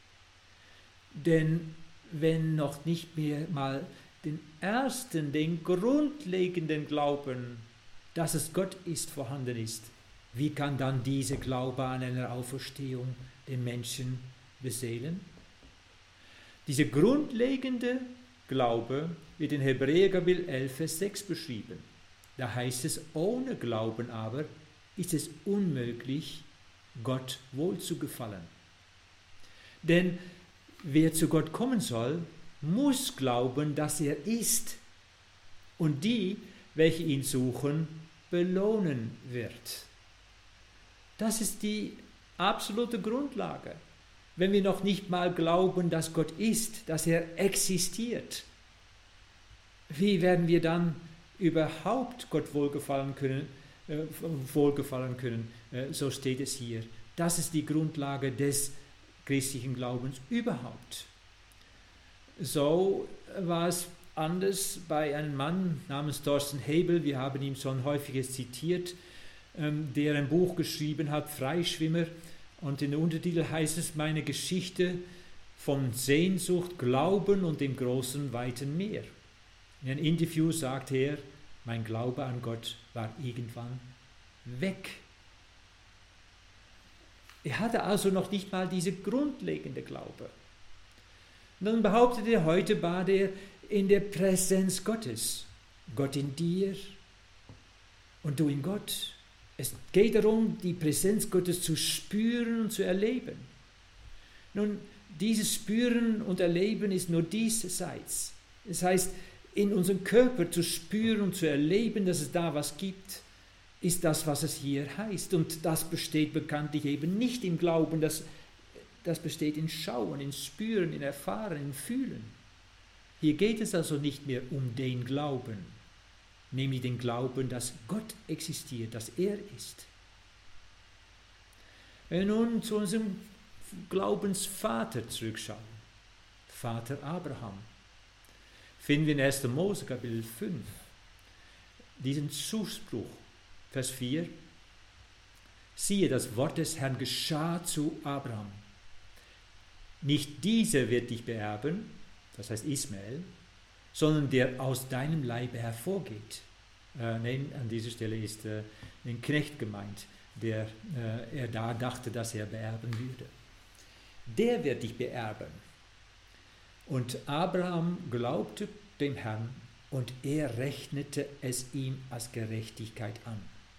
Denn wenn noch nicht mehr mal den grundlegenden Glauben, dass es Gott ist, vorhanden ist, wie kann dann dieser Glaube an eine Auferstehung den Menschen beseelen? Dieser grundlegende Glaube wird in Hebräer Kapitel 11, Vers 6 beschrieben. Da heißt es, ohne Glauben aber ist es unmöglich, Gott wohlzugefallen. Denn wer zu Gott kommen soll, muss glauben, dass er ist und die, welche ihn suchen, belohnen wird. Das ist die absolute Grundlage. Wenn wir noch nicht mal glauben, dass Gott ist, dass er existiert, wie werden wir dann überhaupt Gott wohlgefallen können? So steht es hier. Das ist die Grundlage des christlichen Glaubens überhaupt. So war es anders bei einem Mann namens Thorsten Hebel, wir haben ihn schon häufiges zitiert, der ein Buch geschrieben hat, Freischwimmer, und in der Untertitel heißt es, meine Geschichte von Sehnsucht, Glauben und dem großen, weiten Meer. In einem Interview sagt er, Mein Glaube an Gott war irgendwann weg. Er hatte also noch nicht mal diese grundlegende Glaube. Und dann behauptet er, heute bat er in der Präsenz Gottes. Gott in dir und du in Gott. Es geht darum, die Präsenz Gottes zu spüren und zu erleben. Nun, dieses Spüren und Erleben ist nur diesseits. Das heißt, in unserem Körper zu spüren und zu erleben, dass es da was gibt, ist das, was es hier heißt. Und das besteht bekanntlich eben nicht im Glauben, das besteht in Schauen, in Spüren, in Erfahren, in Fühlen. Hier geht es also nicht mehr um den Glauben, nämlich den Glauben, dass Gott existiert, dass er ist. Wenn wir nun zu unserem Glaubensvater zurückschauen, Vater Abraham, finden wir in 1. Mose Kapitel 5 diesen Zuspruch, Vers 4. Siehe, das Wort des Herrn geschah zu Abraham. Nicht dieser wird dich beerben, das heißt Ismael, sondern der aus deinem Leibe hervorgeht. Nein, an dieser Stelle ist ein Knecht gemeint, der er da dachte, dass er beerben würde. Der wird dich beerben. Und Abraham glaubte dem Herrn und er rechnete es ihm als Gerechtigkeit an.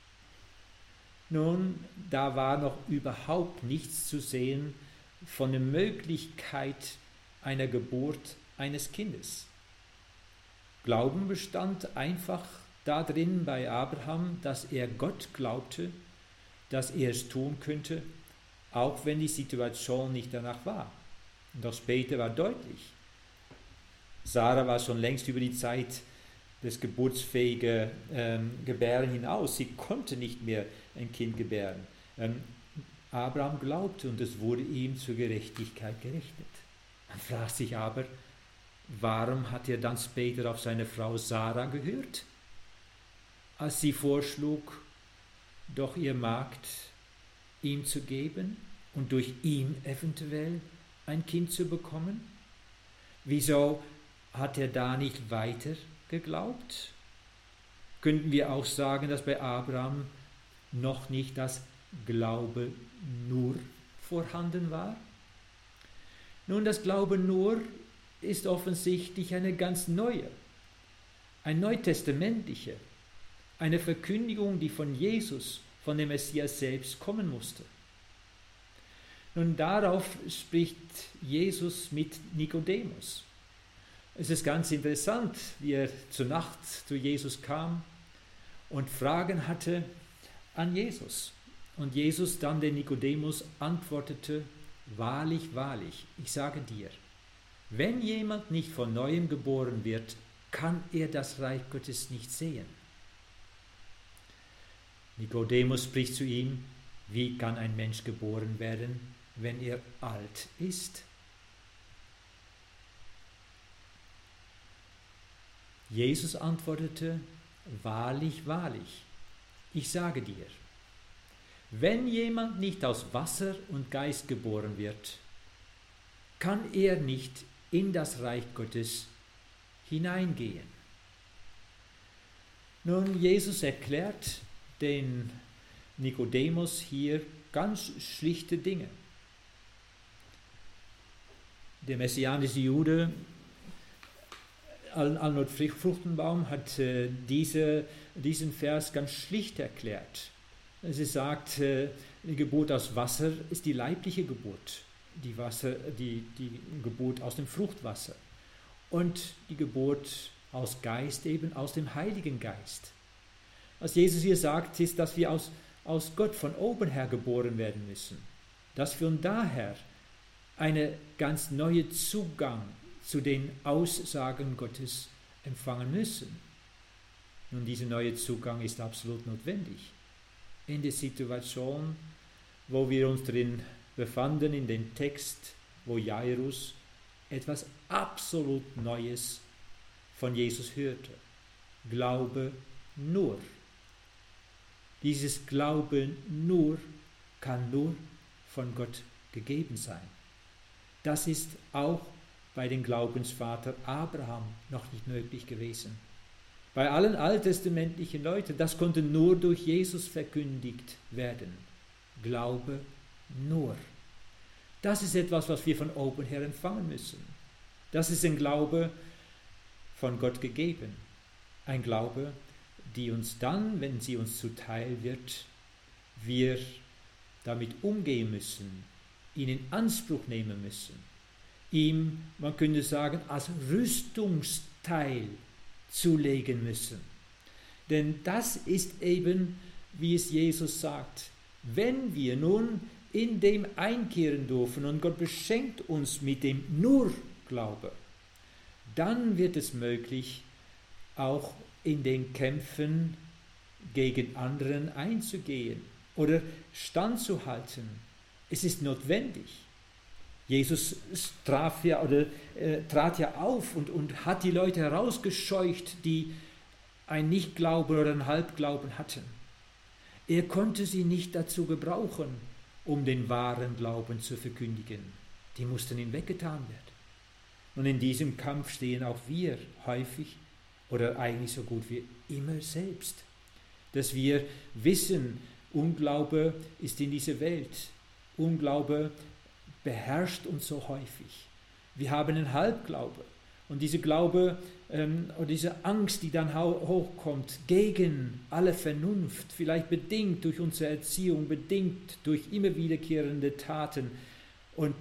Nun, da war noch überhaupt nichts zu sehen von der Möglichkeit einer Geburt eines Kindes. Glauben bestand einfach darin bei Abraham, dass er Gott glaubte, dass er es tun könnte, auch wenn die Situation nicht danach war. Und auch später war deutlich, Sarah war schon längst über die Zeit des geburtsfähigen Gebären hinaus. Sie konnte nicht mehr ein Kind gebären. Abraham glaubte und es wurde ihm zur Gerechtigkeit gerechnet. Man fragt sich aber, warum hat er dann später auf seine Frau Sarah gehört, als sie vorschlug, doch ihr Magd ihm zu geben und durch ihn eventuell ein Kind zu bekommen? Wieso hat er da nicht weiter geglaubt? Könnten wir auch sagen, dass bei Abraham noch nicht das Glaube nur vorhanden war? Nun, das Glaube nur ist offensichtlich eine ganz neue, eine neutestamentliche, eine Verkündigung, die von Jesus, von dem Messias selbst kommen musste. Nun, darauf spricht Jesus mit Nikodemus. Es ist ganz interessant, wie er zur Nacht zu Jesus kam und Fragen hatte an Jesus. Und Jesus dann den Nikodemus antwortete, wahrlich, wahrlich, ich sage dir, wenn jemand nicht von Neuem geboren wird, kann er das Reich Gottes nicht sehen. Nikodemus spricht zu ihm, wie kann ein Mensch geboren werden, wenn er alt ist? Jesus antwortete, wahrlich, wahrlich, ich sage dir, wenn jemand nicht aus Wasser und Geist geboren wird, kann er nicht in das Reich Gottes hineingehen. Nun, Jesus erklärt den Nikodemus hier ganz schlichte Dinge. Der messianische Jude Arnold Fruchtenbaum hat diesen Vers ganz schlicht erklärt. Sie sagt, die Geburt aus Wasser ist die leibliche Geburt, die Geburt aus dem Fruchtwasser und die Geburt aus Geist eben aus dem Heiligen Geist. Was Jesus hier sagt, ist, dass wir aus Gott von oben her geboren werden müssen, dass wir von daher einen ganz neuen Zugang zu den Aussagen Gottes empfangen müssen. Nun, dieser neue Zugang ist absolut notwendig. In der Situation, wo wir uns drin befanden, in dem Text, wo Jairus etwas absolut Neues von Jesus hörte. Glaube nur. Dieses Glauben nur kann nur von Gott gegeben sein. Das ist auch bei dem Glaubensvater Abraham noch nicht möglich gewesen. Bei allen alttestamentlichen Leuten, das konnte nur durch Jesus verkündigt werden. Glaube nur. Das ist etwas, was wir von oben her empfangen müssen. Das ist ein Glaube von Gott gegeben. Ein Glaube, die uns dann, wenn sie uns zuteil wird, wir damit umgehen müssen, ihn in Anspruch nehmen müssen, ihm, man könnte sagen, als Rüstungsteil zulegen müssen. Denn das ist eben, wie es Jesus sagt, wenn wir nun in dem einkehren dürfen und Gott beschenkt uns mit dem nur Glaube, dann wird es möglich, auch in den Kämpfen gegen anderen einzugehen oder standzuhalten. Es ist notwendig. Jesus trat ja auf und hat die Leute herausgescheucht, die ein Nichtglauben oder ein Halbglauben hatten. Er konnte sie nicht dazu gebrauchen, um den wahren Glauben zu verkündigen. Die mussten ihm weggetan werden. Und in diesem Kampf stehen auch wir häufig oder eigentlich so gut wie immer selbst, dass wir wissen, Unglaube ist in dieser Welt. Unglaube beherrscht uns so häufig. Wir haben einen Halbglaube. Und diese Glaube oder diese Angst, die dann hochkommt gegen alle Vernunft, vielleicht bedingt durch unsere Erziehung, bedingt durch immer wiederkehrende Taten und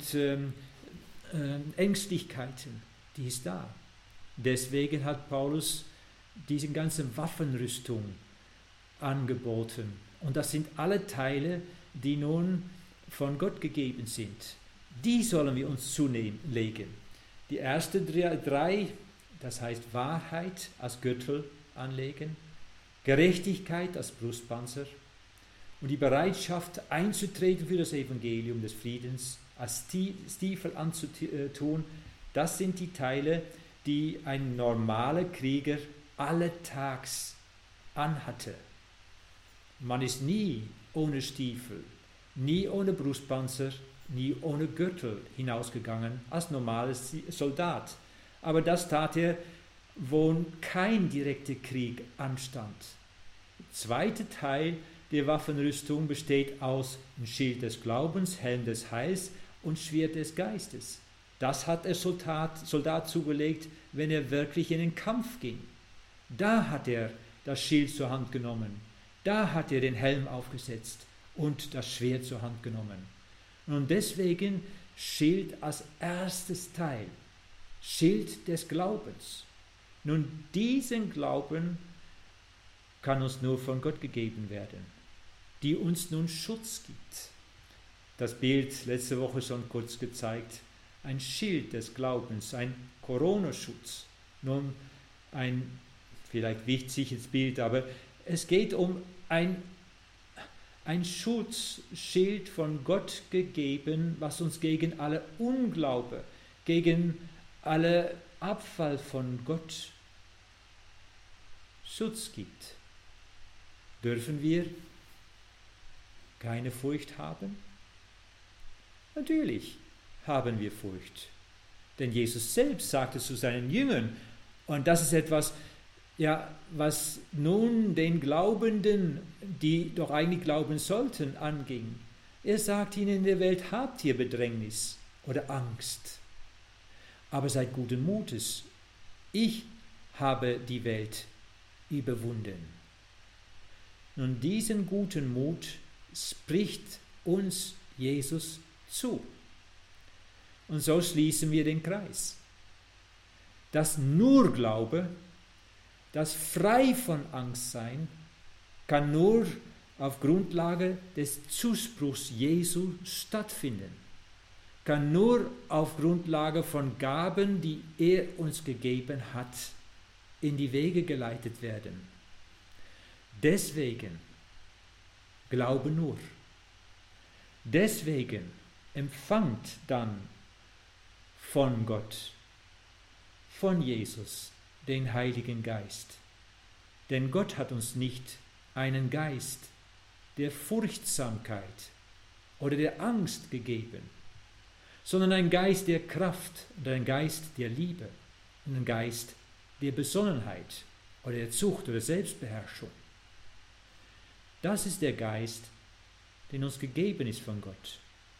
Ängstlichkeiten, die ist da. Deswegen hat Paulus diese ganze Waffenrüstung angeboten. Und das sind alle Teile, die nun von Gott gegeben sind. Die sollen wir uns zulegen. Die ersten drei, das heißt Wahrheit als Gürtel anlegen, Gerechtigkeit als Brustpanzer und die Bereitschaft einzutreten für das Evangelium des Friedens als Stiefel anzutun, das sind die Teile, die ein normaler Krieger alletags anhatte. Man ist nie ohne Stiefel, nie ohne Brustpanzer, nie ohne Gürtel hinausgegangen als normaler Soldat. Aber das tat er, wo kein direkter Krieg anstand. Der zweite Teil der Waffenrüstung besteht aus dem Schild des Glaubens, Helm des Heils und Schwert des Geistes. Das hat der Soldat zugelegt, wenn er wirklich in den Kampf ging. Da hat er das Schild zur Hand genommen. Da hat er den Helm aufgesetzt und das Schwert zur Hand genommen. Und deswegen Schild als erstes Teil, Schild des Glaubens. Nun, diesen Glauben kann uns nur von Gott gegeben werden, die uns nun Schutz gibt. Das Bild letzte Woche schon kurz gezeigt, ein Schild des Glaubens, ein Corona-Schutz. Nun, ein vielleicht wichtiges Bild, aber es geht um ein Schutzschild von Gott gegeben, was uns gegen alle Unglaube, gegen alle Abfall von Gott Schutz gibt. Dürfen wir keine Furcht haben? Natürlich haben wir Furcht. Denn Jesus selbst sagte zu seinen Jüngern, und das ist etwas, ja, was nun den Glaubenden, die doch eigentlich glauben sollten, anging. Er sagt ihnen, in der Welt habt ihr Bedrängnis oder Angst. Aber seid guten Mutes. Ich habe die Welt überwunden. Nun, diesen guten Mut spricht uns Jesus zu. Und so schließen wir den Kreis. Das nur Glaube, das frei von Angst sein, kann nur auf Grundlage des Zuspruchs Jesu stattfinden, kann nur auf Grundlage von Gaben, die er uns gegeben hat, in die Wege geleitet werden. Deswegen glaube nur. Deswegen empfangt dann von Gott, von Jesus, den Heiligen Geist. Denn Gott hat uns nicht einen Geist der Furchtsamkeit oder der Angst gegeben, sondern einen Geist der Kraft und einen Geist der Liebe und einen Geist der Besonnenheit. oder der Zucht oder Selbstbeherrschung. Das ist der Geist, den uns gegeben ist von Gott.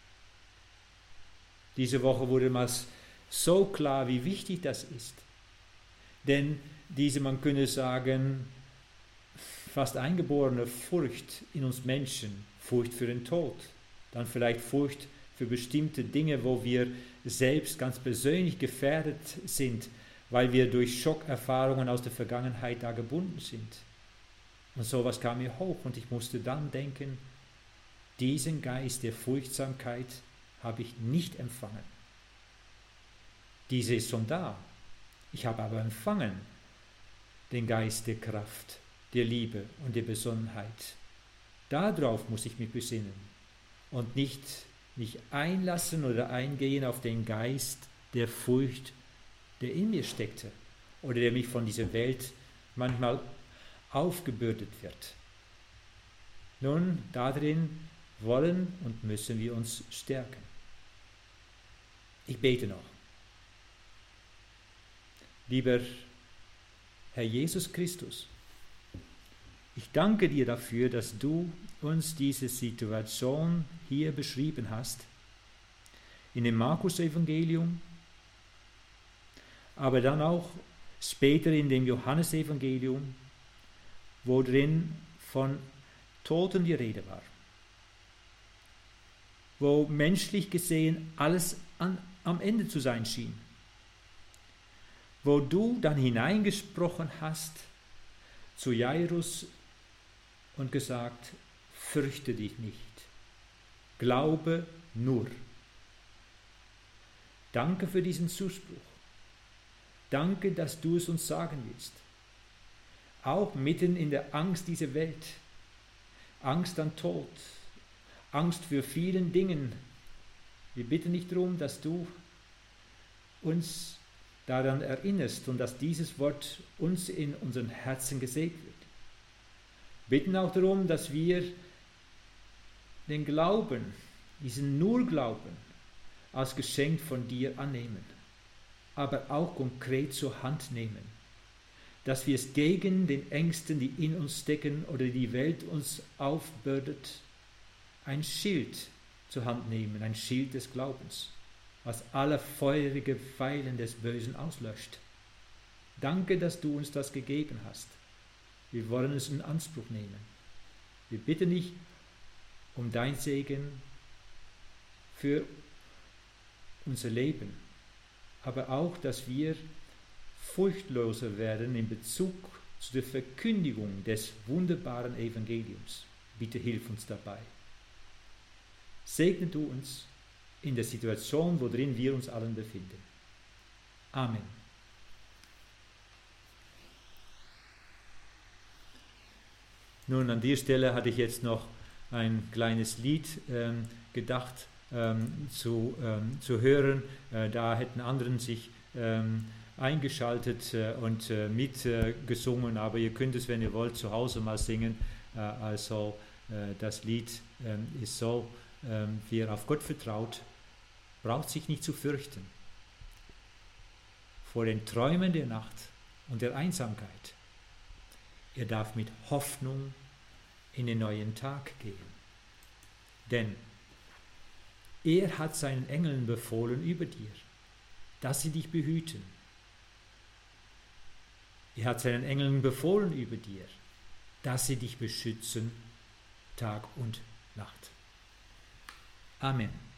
Diese Woche wurde mal so klar, wie wichtig das ist. Denn diese, man könnte sagen, fast eingeborene Furcht in uns Menschen, Furcht für den Tod, dann vielleicht Furcht für bestimmte Dinge, wo wir selbst ganz persönlich gefährdet sind, weil wir durch Schockerfahrungen aus der Vergangenheit da gebunden sind. Und sowas kam mir hoch und ich musste dann denken, diesen Geist der Furchtsamkeit habe ich nicht empfangen. Diese ist schon da. Ich habe aber empfangen den Geist der Kraft, der Liebe und der Besonnenheit. Darauf muss ich mich besinnen und nicht mich einlassen oder eingehen auf den Geist der Furcht, der in mir steckte oder der mich von dieser Welt manchmal aufgebürdet wird. Nun, darin wollen und müssen wir uns stärken. Ich bete noch. Lieber Herr Jesus Christus, ich danke dir dafür, dass du uns diese Situation hier beschrieben hast, in dem Markus-Evangelium, aber dann auch später in dem Johannes-Evangelium, wo drin von Toten die Rede war, wo menschlich gesehen alles am Ende zu sein schien, wo du dann hineingesprochen hast zu Jairus und gesagt, fürchte dich nicht, glaube nur. Danke für diesen Zuspruch. Danke, dass du es uns sagen willst. Auch mitten in der Angst dieser Welt, Angst an Tod, Angst für vielen Dingen. Wir bitten dich darum, dass du uns daran erinnerst und dass dieses Wort uns in unseren Herzen gesät wird. Bitten auch darum, dass wir den Glauben, diesen Nurglauben, als Geschenk von dir annehmen, aber auch konkret zur Hand nehmen, dass wir es gegen den Ängsten, die in uns stecken oder die Welt uns aufbürdet, ein Schild zur Hand nehmen, ein Schild des Glaubens, was alle feurige Pfeilen des Bösen auslöscht. Danke, dass du uns das gegeben hast. Wir wollen es in Anspruch nehmen. Wir bitten dich um dein Segen für unser Leben, aber auch, dass wir furchtloser werden in Bezug zu der Verkündigung des wunderbaren Evangeliums. Bitte hilf uns dabei. Segne du uns in der Situation, worin wir uns allen befinden. Amen. Nun, an dieser Stelle hatte ich jetzt noch ein kleines Lied gedacht zu hören. Da hätten anderen sich eingeschaltet und mitgesungen, aber ihr könnt es, wenn ihr wollt, zu Hause mal singen. Also das Lied ist so, wer auf Gott vertraut, braucht sich nicht zu fürchten vor den Träumen der Nacht und der Einsamkeit. Er darf mit Hoffnung in den neuen Tag gehen. Denn er hat seinen Engeln befohlen über dir, dass sie dich behüten. Er hat seinen Engeln befohlen über dir, dass sie dich beschützen, Tag und Nacht. Amen.